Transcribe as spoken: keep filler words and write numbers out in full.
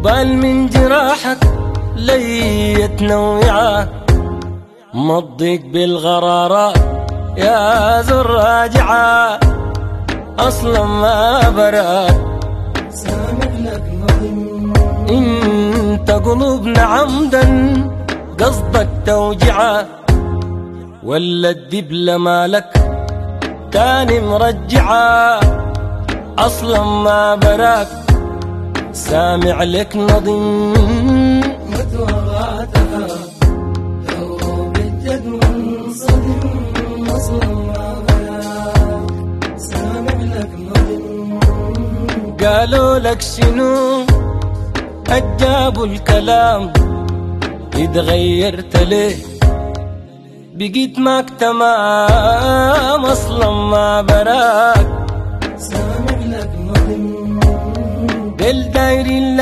وبال من جراحك لي تنوعه، ما تضيق بالغرارات يا ذو الراجعة، أصلا ما براك سامح لك نظم. انت قلوبنا عمدا قصدك توجعه، ولا الدبلة مالك تاني مرجعة، أصلا ما براك سامع لك نظم. متوقعتها لو بالجد منصدم، أصلا ما براك سامع لك نظم. قالوا لك شنو أجابوا الكلام، اتغيرت ليه بقيت ماك تمام، أصلا ما براك سامع لك نظم. دل دايرين